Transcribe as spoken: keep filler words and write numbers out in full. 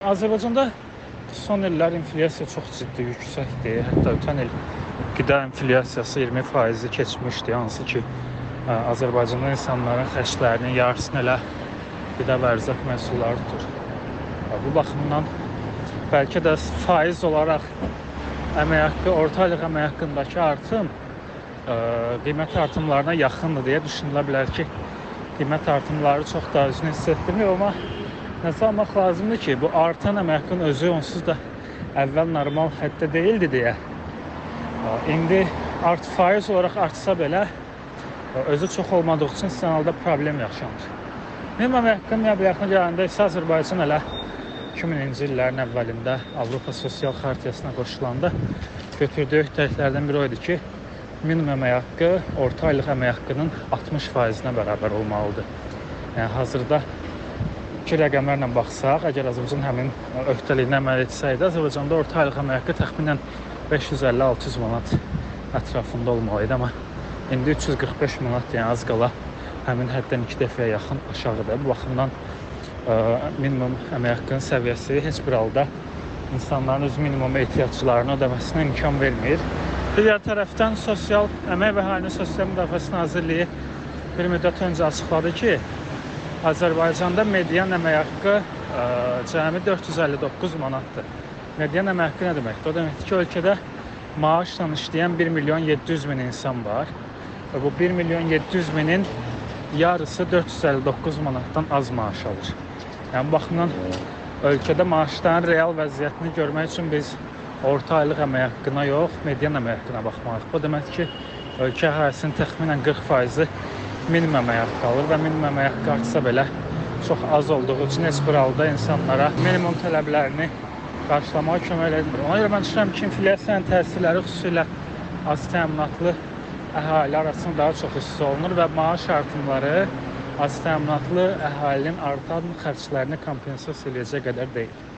Azərbaycanda son illər inflyasiya çox ciddi yüksəkdir. Hətta ötən il qida inflyasiyası iyirmi faizi keçmişdi. Hansı ki, Azərbaycanda insanların xərclərinin yarısını elə qida və ərzaq məhsulları tutur. Bu baxımdan bəlkə də faiz olaraq əmək haqqı, orta aylıq əmək haqqındakı artım qiymət artımlarına yaxındır deyə düşünülə bilər ki, qiymət artımları çox da özünü hiss etdirmir, amma nəzərə almaq lazımdır ki, bu artan əmək haqqının özü onsuz da əvvəl normal həddə deyildi deyə. İndi art faiz olaraq artsa belə özü çox olmadığı üçün istisnalda problem yaşanır. Minimum əmək haqqının yaxına gələndə isə Azərbaycan elə iki minci illərin əvvəlində Avropa Sosial Xartiyasına qoşulanda götürdüyü öhdəliklərdən biri o idi ki, minimum əmək haqqı orta aylıq əmək haqqının altmış faizinə bərabər olmalıdır. Yəni hazırda iki rəqəmlərlə baxsaq, əgər Azərbaycan həmin öhdəliyinə əməl etsəydi, Azərbaycanda orta aylıq əmək haqqı təxminən beş yüz əlli altı yüz manat ətrafında olmalıydı, amma indi üç yüz qırx beş manat, yəni az qala həmin həddən iki dəfəyə yaxın aşağıdır. Bu baxımdan ə, minimum əmək haqqının səviyyəsi heç bir halda insanların öz minimum ehtiyaclarını ödəməsinə imkan vermir. Digər tərəfdən Sosial Əmək və Əhalinin Sosial Müdafiəsi Nazirliyi bir müddət öncə açıqladı ki, Azərbaycanda median əmək haqqı ə, cəmi dörd yüz əlli doqquz manatdır. Median əmək haqqı nə deməkdir? O deməkdir ki, ölkədə maaşla işləyən bir milyon yeddi yüz min insan var. Və bu bir milyon yeddi yüz minin yarısı dörd yüz əlli doqquz manatdan az maaş alır. Yəni, bu baxımdan ölkədə maaşların real vəziyyətini görmək üçün biz orta aylıq əmək haqqına yox, median əmək haqqına baxmalıyıq. Bu deməkdir ki, ölkə əhalisinin təxminən qırx faizi minimum əmək haqqı alır və minimum əmək haqqı artsa belə çox az olduğu üçün heç bir halda insanlara minimum tələblərini qarşılamağa kömək etmir. Ona görə mən düşünürəm ki, inflyasiyanın təsirləri xüsusilə az təminatlı əhali arasında daha çox hiss olunur və maaş artımları az təminatlı əhalinin artan xərclərini kompensasiya edəcək qədər deyil.